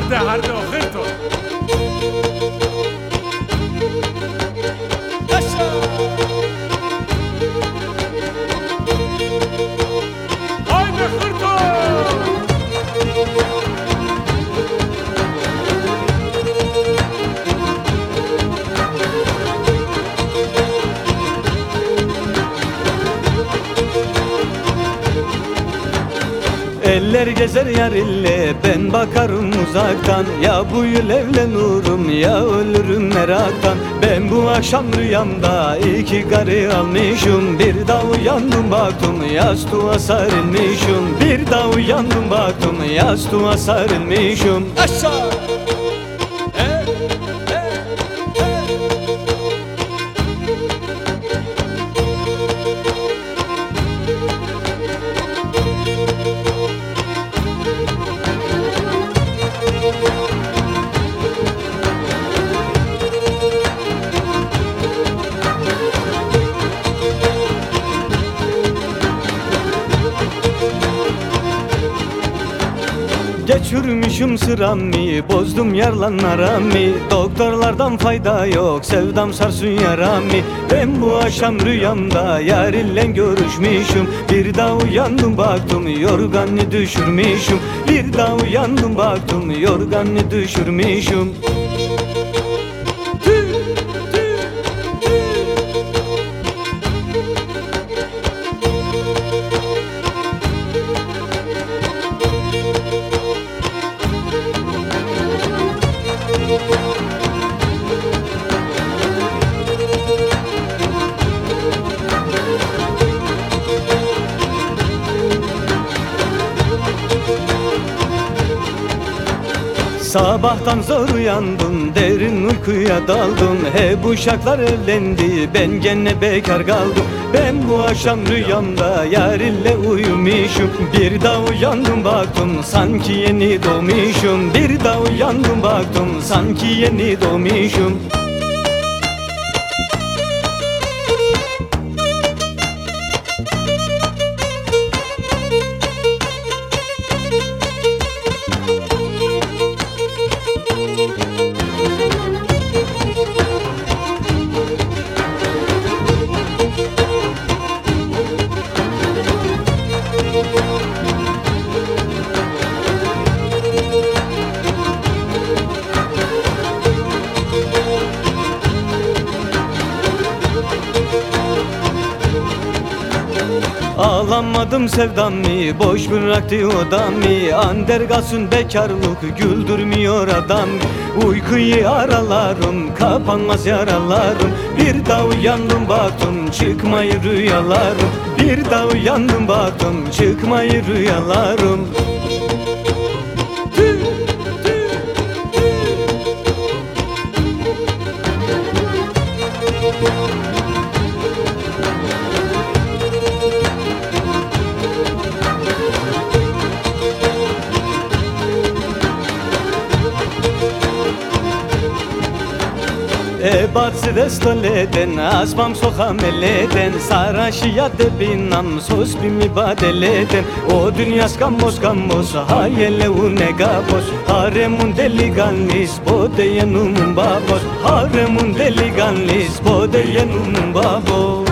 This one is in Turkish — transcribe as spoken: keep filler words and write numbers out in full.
harde harde okurdu. Haydi hırto. Eller gezer yar ille, ben bakarım uzaktan. Ya bu yıl evlenurum ya ölürüm meraktan. Ben bu akşam rüyamda iki karı almışım. Bir daha uyandım baktım yastığa sarılmışım. Bir daha uyandım baktım yastığa sarılmışım. Aşağı! Geçürmüşüm sıramı, bozdum yarlanlarımı. Doktorlardan fayda yok, sevdam sarsın yaramı. Ben bu akşam rüyamda yar ile görüşmüşüm. Bir daha uyandım baktım yorganı düşürmüşüm. Bir daha uyandım baktım yorganı düşürmüşüm. Sabahtan zor uyandım, derin uykuya daldım. Hep uşaklar evlendi, ben gene bekar kaldım. Ben bu akşam rüyamda yar ile uyumuşum. Bir daha uyandım baktım sanki yeni doğmuşum. Bir daha uyandım baktım sanki yeni doğmuşum. Ağlamadım sevdamı, boş bıraktı odamı. Andergasın bekarlık, güldürmüyor adam. Uykuyu aralarım, kapanmaz yaralarım. Bir daha uyandım baktım, çıkmayı rüyalarım. Bir daha uyandım baktım, çıkmayı rüyalarım. Ebatsi destoleden, asmam soham eleden. Saraşiyat binam, sos bimi badeleden. O dünya skamos skamos, hayele unegabos. Haremun deliganlis, bodeyenumun babos. Haremun deliganlis, bodeyenumun babos.